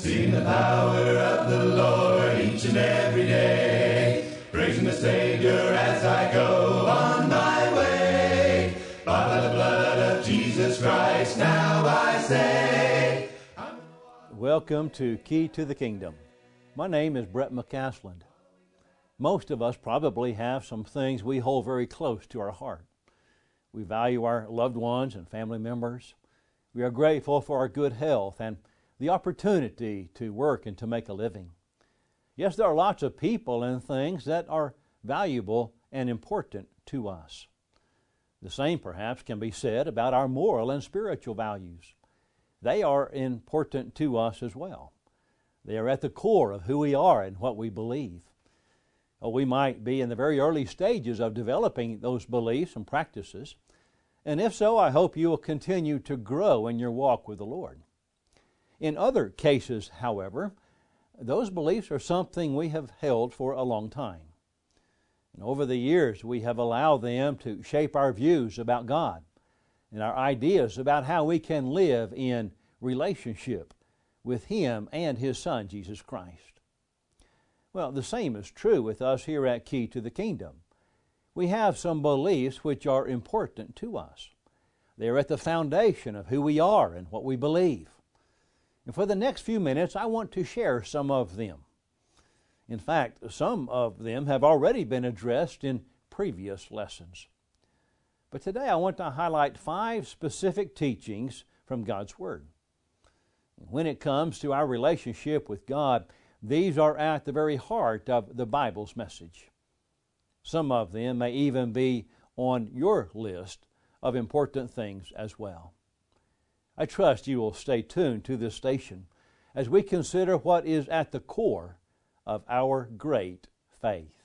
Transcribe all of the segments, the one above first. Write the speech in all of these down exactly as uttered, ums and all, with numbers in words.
Sing the power of the Lord each and every day, praising the Savior as I go on my way. By the blood of Jesus Christ, now I say. Welcome to Key to the Kingdom. My name is Brett McCaslin. Most of us probably have some things we hold very close to our heart. We value our loved ones and family members. We are grateful for our good health and the opportunity to work and to make a living. Yes, there are lots of people and things that are valuable and important to us. The same perhaps can be said about our moral and spiritual values. They are important to us as well. They are at the core of who we are and what we believe. Well, we might be in the very early stages of developing those beliefs and practices, and if so, I hope you will continue to grow in your walk with the Lord. In other cases, however, those beliefs are something we have held for a long time. And over the years, we have allowed them to shape our views about God and our ideas about how we can live in relationship with Him and His Son, Jesus Christ. Well, the same is true with us here at Key to the Kingdom. We have some beliefs which are important to us. They are at the foundation of who we are and what we believe. And for the next few minutes, I want to share some of them. In fact, some of them have already been addressed in previous lessons. But today I want to highlight five specific teachings from God's Word. When it comes to our relationship with God, these are at the very heart of the Bible's message. Some of them may even be on your list of important things as well. I trust you will stay tuned to this station as we consider what is at the core of our great faith.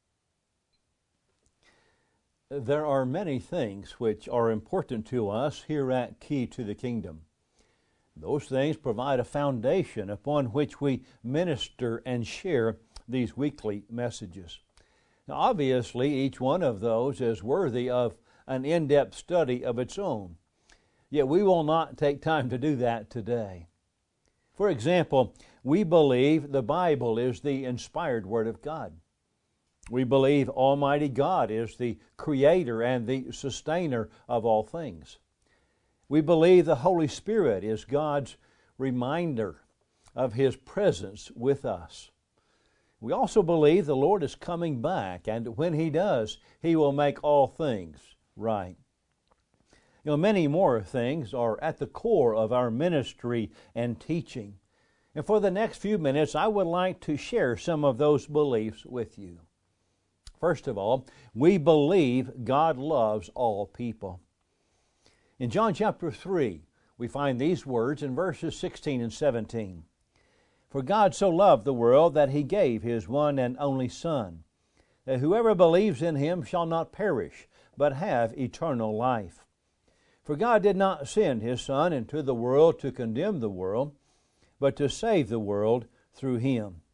There are many things which are important to us here at Key to the Kingdom. Those things provide a foundation upon which we minister and share these weekly messages. Now, obviously, each one of those is worthy of an in-depth study of its own. Yet we will not take time to do that today. For example, we believe the Bible is the inspired Word of God. We believe Almighty God is the creator and the sustainer of all things. We believe the Holy Spirit is God's reminder of His presence with us. We also believe the Lord is coming back, and when He does, He will make all things right. You know, many more things are at the core of our ministry and teaching. And for the next few minutes, I would like to share some of those beliefs with you. First of all, we believe God loves all people. In John chapter three, we find these words in verses sixteen and seventeen. For God so loved the world that He gave His one and only Son, that whoever believes in Him shall not perish, but have eternal life. For God did not send His Son into the world to condemn the world, but to save the world through Him.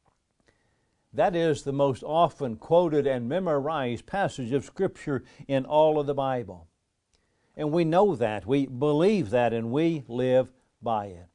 That is the most often quoted and memorized passage of Scripture in all of the Bible. And we know that, we believe that, and we live by it.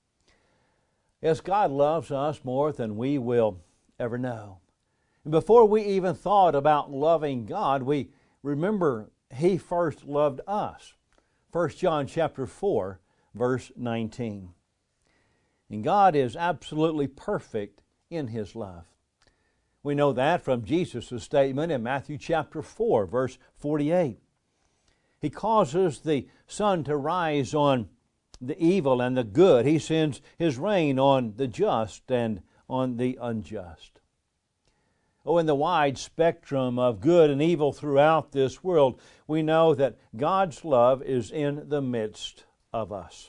Yes, God loves us more than we will ever know. And before we even thought about loving God, we remember He first loved us. First John chapter four, verse nineteen. And God is absolutely perfect in His love. We know that from Jesus' statement in Matthew chapter four, verse forty-eight. He causes the sun to rise on the evil and the good. He sends His rain on the just and on the unjust. Oh, in the wide spectrum of good and evil throughout this world, we know that God's love is in the midst of us.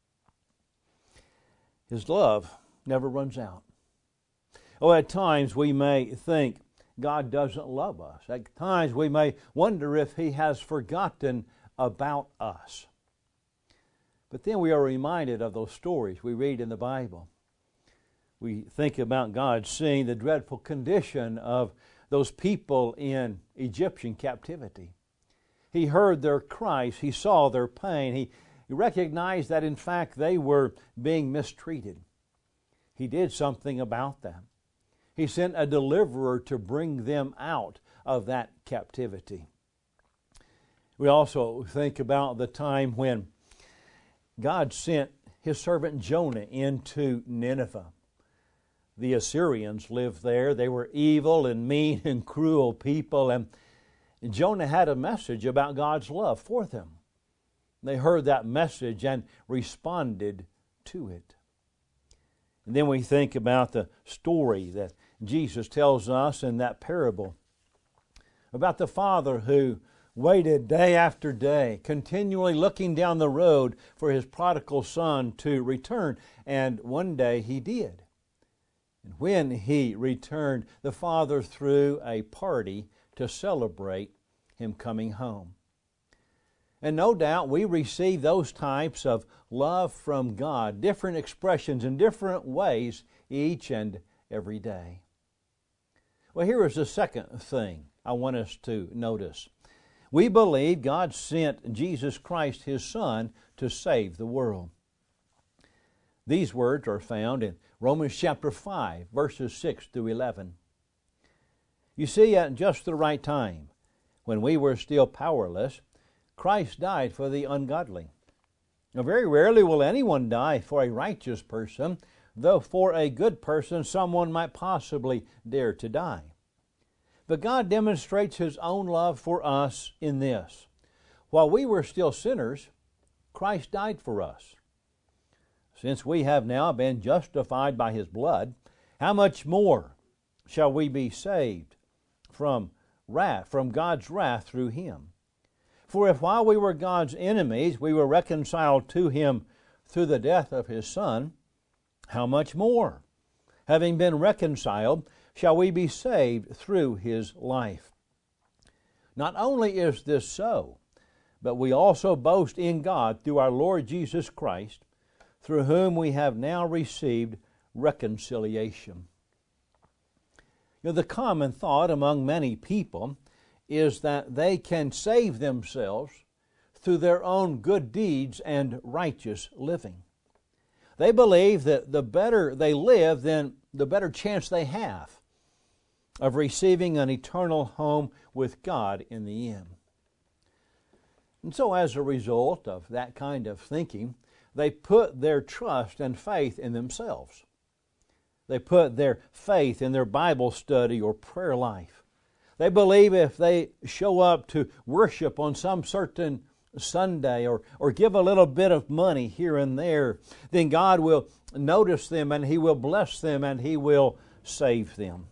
His love never runs out. Oh, at times we may think God doesn't love us. At times we may wonder if He has forgotten about us. But then we are reminded of those stories we read in the Bible. We think about God seeing the dreadful condition of those people in Egyptian captivity. He heard their cries. He saw their pain. He recognized that in fact they were being mistreated. He did something about that. He sent a deliverer to bring them out of that captivity. We also think about the time when God sent His servant Jonah into Nineveh. The Assyrians lived there. They were evil and mean and cruel people, and Jonah had a message about God's love for them. They heard that message and responded to it. And then we think about the story that Jesus tells us in that parable about the father who waited day after day, continually looking down the road for his prodigal son to return. And one day he did. And when he returned, the father threw a party to celebrate him coming home. And no doubt we receive those types of love from God, different expressions in different ways each and every day. Well, here is the second thing I want us to notice. We believe God sent Jesus Christ, His Son, to save the world. These words are found in Romans chapter five, verses six through eleven. You see, at just the right time, when we were still powerless, Christ died for the ungodly. Now, very rarely will anyone die for a righteous person, though for a good person someone might possibly dare to die. But God demonstrates His own love for us in this. While we were still sinners, Christ died for us. Since we have now been justified by His blood, how much more shall we be saved from wrath, from God's wrath through Him? For if while we were God's enemies, we were reconciled to Him through the death of His Son, how much more, having been reconciled, shall we be saved through His life? Not only is this so, but we also boast in God through our Lord Jesus Christ, through whom we have now received reconciliation. You know, the common thought among many people is that they can save themselves through their own good deeds and righteous living. They believe that the better they live, then the better chance they have of receiving an eternal home with God in the end. And so as a result of that kind of thinking, they put their trust and faith in themselves. They put their faith in their Bible study or prayer life. They believe if they show up to worship on some certain Sunday or, or give a little bit of money here and there, then God will notice them and He will bless them and He will save them.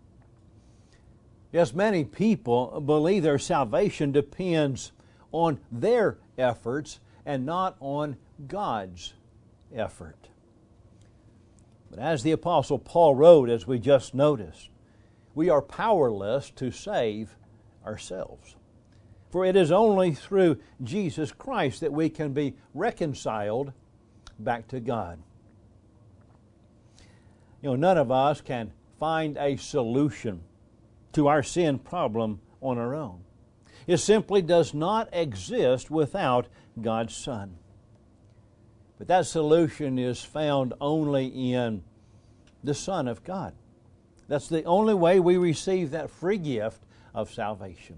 Yes, many people believe their salvation depends on their efforts and not on God's effort. But as the Apostle Paul wrote, as we just noticed, we are powerless to save ourselves. For it is only through Jesus Christ that we can be reconciled back to God. You know, none of us can find a solution to our sin problem on our own. It simply does not exist without God's Son. But that solution is found only in the Son of God. That's the only way we receive that free gift of salvation.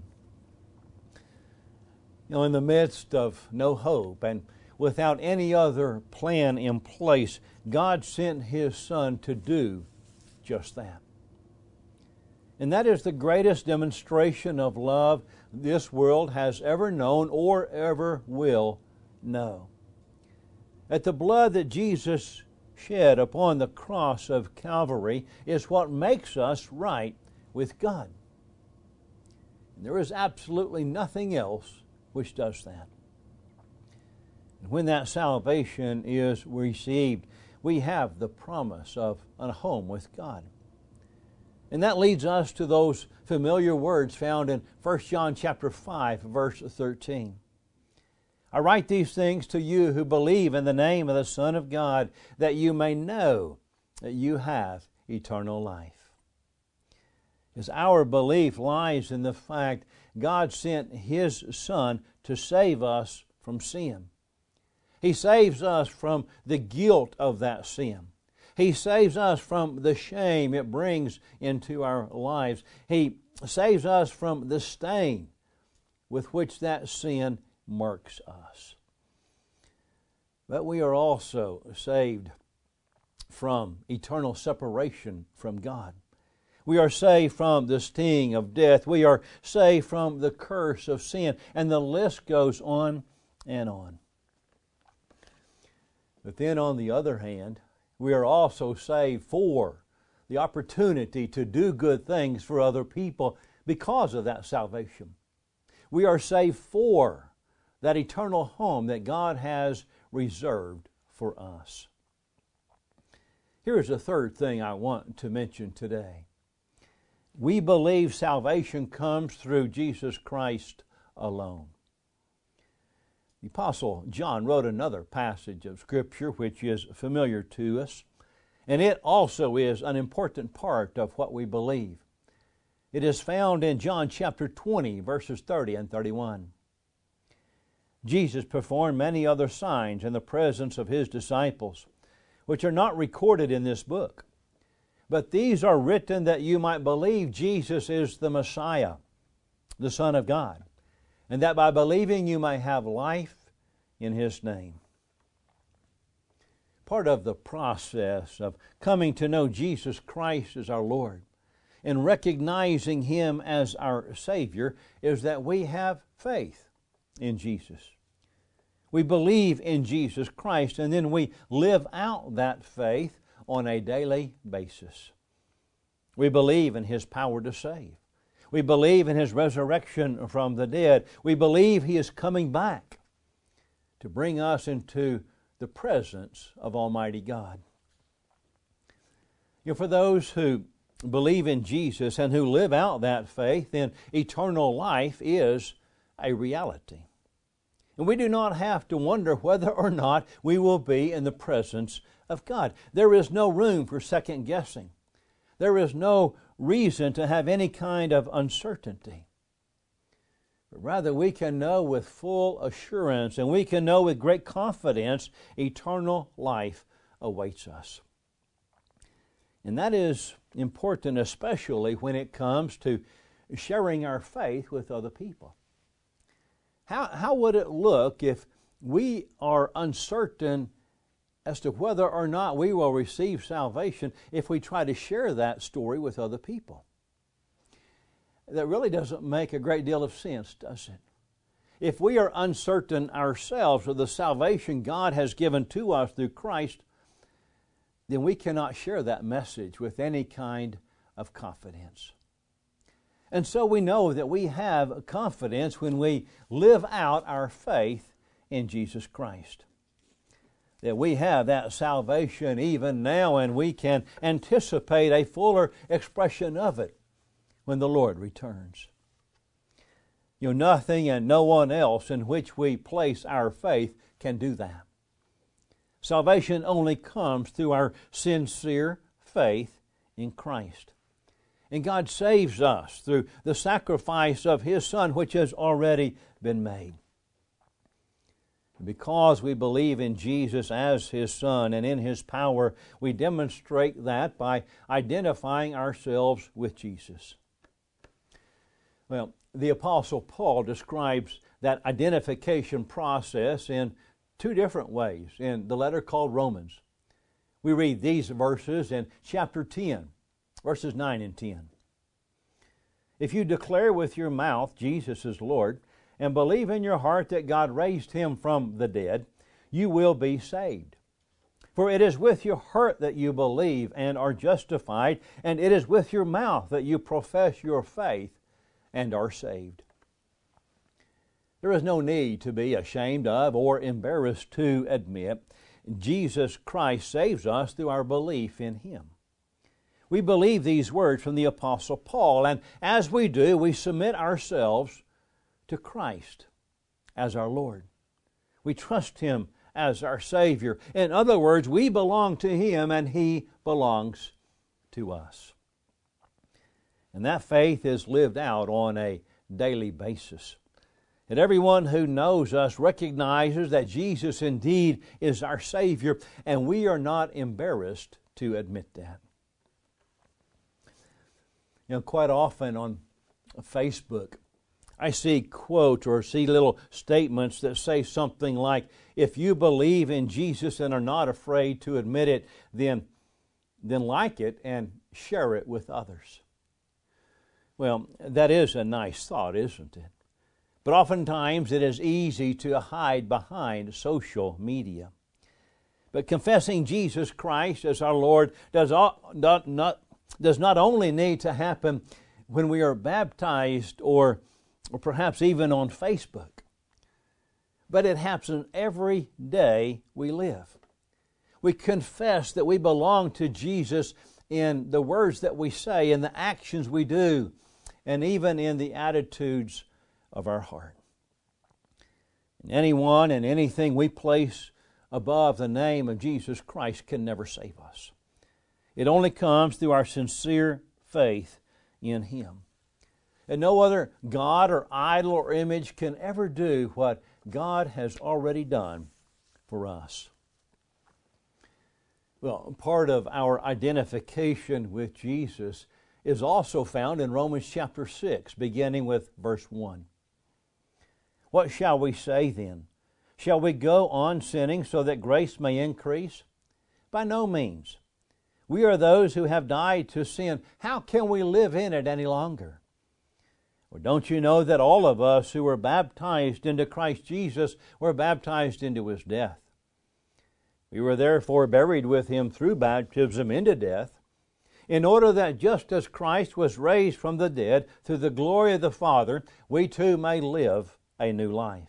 You know, in the midst of no hope and without any other plan in place, God sent His Son to do just that. And that is the greatest demonstration of love this world has ever known or ever will know. That the blood that Jesus shed upon the cross of Calvary is what makes us right with God. And there is absolutely nothing else which does that. And when that salvation is received, we have the promise of a home with God. And that leads us to those familiar words found in First John chapter five, verse thirteen. I write these things to you who believe in the name of the Son of God, that you may know that you have eternal life. As our belief lies in the fact God sent His Son to save us from sin. He saves us from the guilt of that sin. He saves us from the shame it brings into our lives. He saves us from the stain with which that sin marks us. But we are also saved from eternal separation from God. We are saved from the sting of death. We are saved from the curse of sin. And the list goes on and on. But then on the other hand, we are also saved for the opportunity to do good things for other people because of that salvation. We are saved for that eternal home that God has reserved for us. Here's a third thing I want to mention today. We believe salvation comes through Jesus Christ alone. The Apostle John wrote another passage of Scripture which is familiar to us, and it also is an important part of what we believe. It is found in John chapter twenty, verses thirty and thirty-one. Jesus performed many other signs in the presence of His disciples, which are not recorded in this book. But these are written that you might believe Jesus is the Messiah, the Son of God, and that by believing you may have life in His name. Part of the process of coming to know Jesus Christ as our Lord and recognizing Him as our Savior is that we have faith in Jesus. We believe in Jesus Christ, and then we live out that faith on a daily basis. We believe in His power to save. We believe in His resurrection from the dead. We believe He is coming back to bring us into the presence of Almighty God. You know, for those who believe in Jesus and who live out that faith, then eternal life is a reality. And we do not have to wonder whether or not we will be in the presence of God. There is no room for second guessing. There is no reason to have any kind of uncertainty. But rather we can know with full assurance and we can know with great confidence eternal life awaits us. And that is important especially when it comes to sharing our faith with other people. How, how would it look if we are uncertain as to whether or not we will receive salvation if we try to share that story with other people? That really doesn't make a great deal of sense, does it? If we are uncertain ourselves of the salvation God has given to us through Christ, then we cannot share that message with any kind of confidence. And so we know that we have confidence when we live out our faith in Jesus Christ. That we have that salvation even now, and we can anticipate a fuller expression of it when the Lord returns. You know, nothing and no one else in which we place our faith can do that. Salvation only comes through our sincere faith in Christ. And God saves us through the sacrifice of His Son, which has already been made. Because we believe in Jesus as His Son and in His power, we demonstrate that by identifying ourselves with Jesus. Well, the Apostle Paul describes that identification process in two different ways in the letter called Romans. We read these verses in chapter ten, verses nine and ten. If you declare with your mouth Jesus is Lord, and believe in your heart that God raised Him from the dead, you will be saved. For it is with your heart that you believe and are justified, and it is with your mouth that you profess your faith and are saved. There is no need to be ashamed of or embarrassed to admit Jesus Christ saves us through our belief in Him. We believe these words from the Apostle Paul, and as we do, we submit ourselves to Christ as our Lord. We trust Him as our Savior. In other words, we belong to Him and He belongs to us. And that faith is lived out on a daily basis. And everyone who knows us recognizes that Jesus indeed is our Savior, and we are not embarrassed to admit that. You know, quite often on Facebook, I see quotes or see little statements that say something like, if you believe in Jesus and are not afraid to admit it, then, then like it and share it with others. Well, that is a nice thought, isn't it? But oftentimes it is easy to hide behind social media. But confessing Jesus Christ as our Lord does not, not, does not only need to happen when we are baptized or, or perhaps even on Facebook, but it happens every day we live. We confess that we belong to Jesus in the words that we say, in the actions we do, and even in the attitudes of our heart. And anyone and anything we place above the name of Jesus Christ can never save us. It only comes through our sincere faith in Him. And no other god or idol or image can ever do what God has already done for us. Well, part of our identification with Jesus is also found in Romans chapter six, beginning with verse one. What shall we say then? Shall we go on sinning so that grace may increase? By no means. We are those who have died to sin. How can we live in it any longer? Or don't you know that all of us who were baptized into Christ Jesus were baptized into His death? We were therefore buried with Him through baptism into death, in order that just as Christ was raised from the dead through the glory of the Father, we too may live a new life.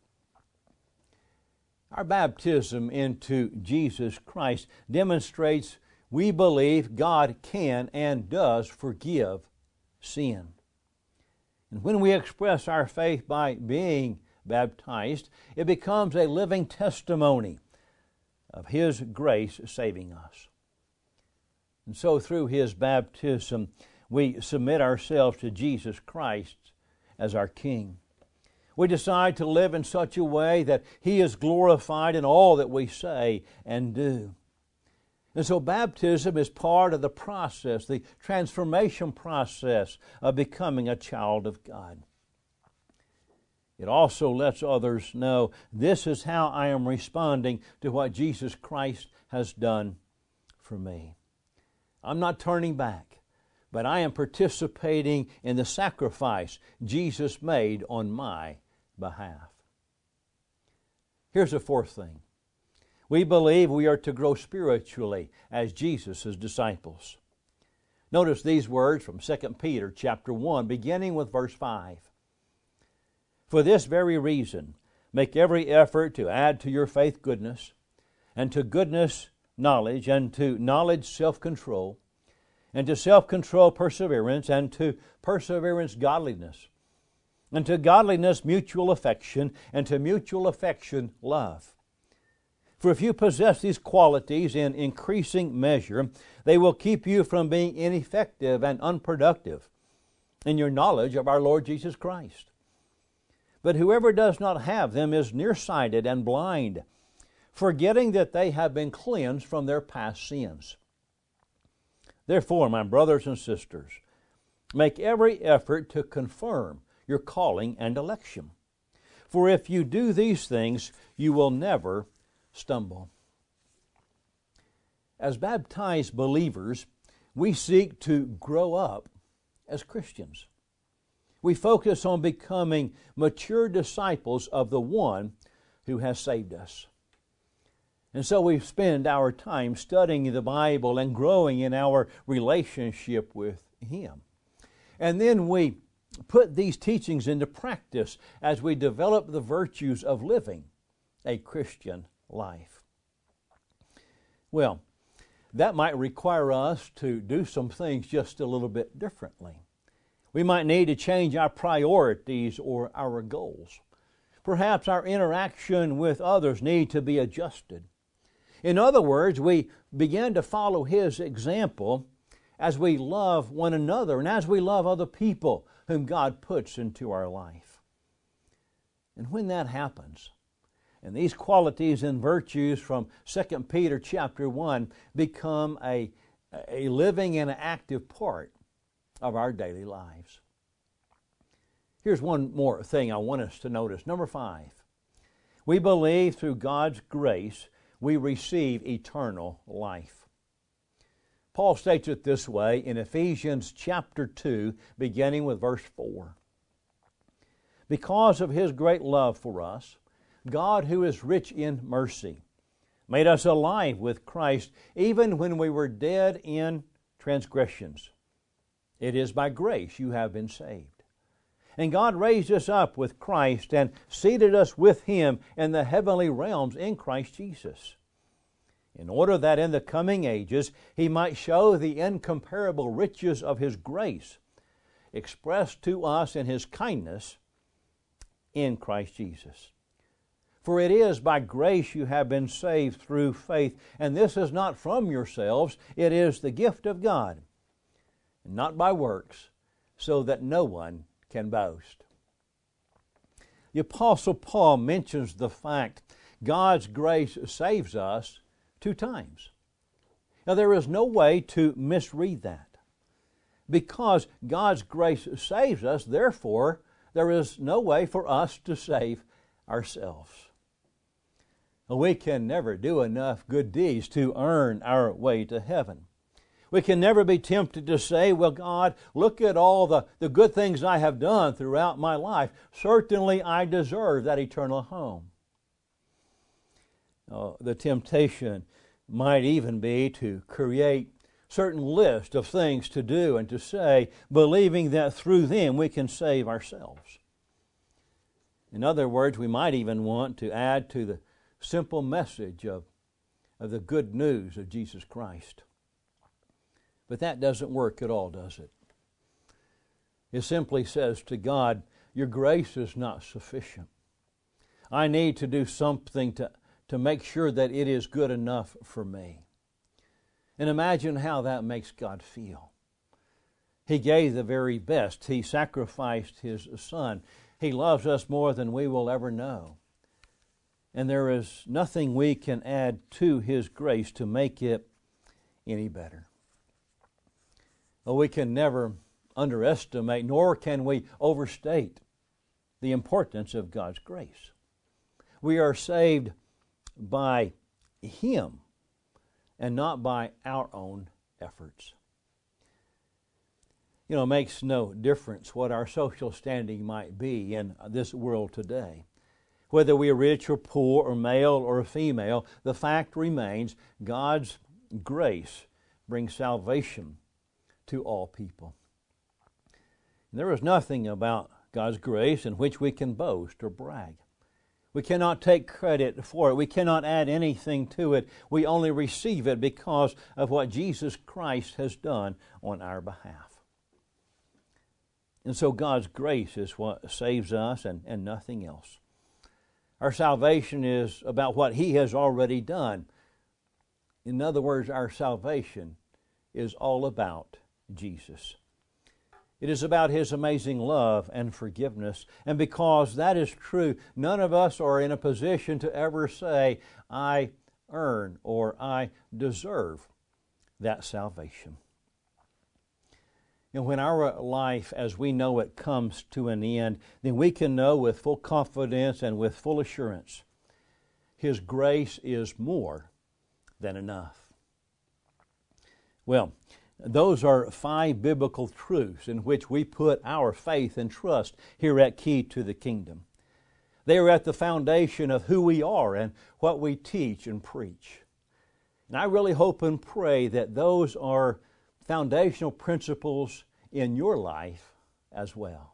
Our baptism into Jesus Christ demonstrates we believe God can and does forgive sin. And when we express our faith by being baptized, it becomes a living testimony of His grace saving us. And so through His baptism, we submit ourselves to Jesus Christ as our King. We decide to live in such a way that He is glorified in all that we say and do. And so baptism is part of the process, the transformation process of becoming a child of God. It also lets others know this is how I am responding to what Jesus Christ has done for me. I'm not turning back, but I am participating in the sacrifice Jesus made on my behalf. Here's a fourth thing. We believe we are to grow spiritually as Jesus' disciples. Notice these words from Second Peter chapter one, beginning with verse five. For this very reason, make every effort to add to your faith goodness, and to goodness knowledge, and to knowledge self-control, and to self-control perseverance, and to perseverance godliness, and to godliness mutual affection, and to mutual affection love. For if you possess these qualities in increasing measure, they will keep you from being ineffective and unproductive in your knowledge of our Lord Jesus Christ. But whoever does not have them is nearsighted and blind, forgetting that they have been cleansed from their past sins. Therefore, my brothers and sisters, make every effort to confirm your calling and election. For if you do these things, you will never stumble. As baptized believers, we seek to grow up as Christians. We focus on becoming mature disciples of the one who has saved us. And so we spend our time studying the Bible and growing in our relationship with Him. And then we put these teachings into practice as we develop the virtues of living a Christian life. Well, that might require us to do some things just a little bit differently. We might need to change our priorities or our goals. Perhaps our interaction with others need to be adjusted. In other words, we begin to follow His example as we love one another and as we love other people whom God puts into our life. And when that happens, And these qualities and virtues from Second Peter chapter one become a, a living and active part of our daily lives. Here's one more thing I want us to notice. Number five, we believe through God's grace we receive eternal life. Paul states it this way in Ephesians chapter two, beginning with verse four. Because of His great love for us, God, who is rich in mercy, made us alive with Christ even when we were dead in transgressions. It is by grace you have been saved. And God raised us up with Christ and seated us with Him in the heavenly realms in Christ Jesus, in order that in the coming ages He might show the incomparable riches of His grace, expressed to us in His kindness in Christ Jesus. For it is by grace you have been saved through faith, and this is not from yourselves, it is the gift of God, not by works, so that no one can boast. The Apostle Paul mentions the fact God's grace saves us two times. Now there is no way to misread that. Because God's grace saves us, therefore there is no way for us to save ourselves. We can never do enough good deeds to earn our way to heaven. We can never be tempted to say, well, God, look at all the, the good things I have done throughout my life. Certainly I deserve that eternal home. Oh, the temptation might even be to create certain list of things to do and to say, believing that through them we can save ourselves. In other words, we might even want to add to the simple message of, of the good news of Jesus Christ. But that doesn't work at all, does it? It simply says to God, your grace is not sufficient. I need to do something to, to make sure that it is good enough for me. And imagine how that makes God feel. He gave the very best. He sacrificed His Son. He loves us more than we will ever know. And there is nothing we can add to His grace to make it any better. Well, we can never underestimate, nor can we overstate the importance of God's grace. We are saved by Him and not by our own efforts. You know, it makes no difference what our social standing might be in this world today. Whether we are rich or poor or male or female, the fact remains God's grace brings salvation to all people. And there is nothing about God's grace in which we can boast or brag. We cannot take credit for it. We cannot add anything to it. We only receive it because of what Jesus Christ has done on our behalf. And so God's grace is what saves us and, and nothing else. Our salvation is about what He has already done. In other words, our salvation is all about Jesus. It is about His amazing love and forgiveness. And because that is true, none of us are in a position to ever say, I earn or I deserve that salvation. And when our life as we know it comes to an end, then we can know with full confidence and with full assurance, His grace is more than enough. Well, those are five biblical truths in which we put our faith and trust here at Key to the Kingdom. They are at the foundation of who we are and what we teach and preach. And I really hope and pray that those are foundational principles in your life as well.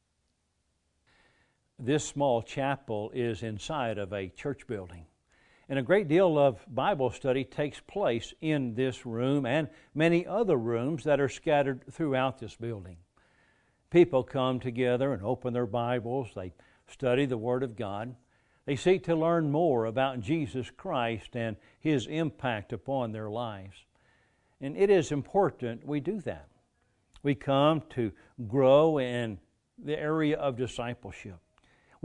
This small chapel is inside of a church building, and a great deal of Bible study takes place in this room and many other rooms that are scattered throughout this building. People come together and open their Bibles, they study the Word of God, they seek to learn more about Jesus Christ and His impact upon their lives. And it is important we do that. We come to grow in the area of discipleship.